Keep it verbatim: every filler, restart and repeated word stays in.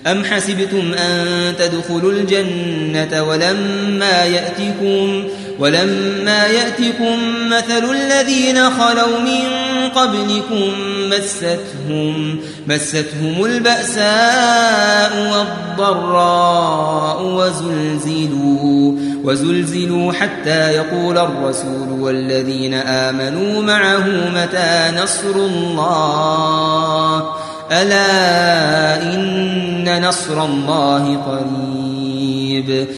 أم حسبتم أن تدخلوا الجنة ولما يأتكم ولما يأتكم مثل الذين خلوا من قبلكم مستهم مستهم البأساء والضراء وزلزلوا وزلزلوا حتى يقول الرسول والذين آمنوا معه متى نصر الله ألا إن نصر الله قريب.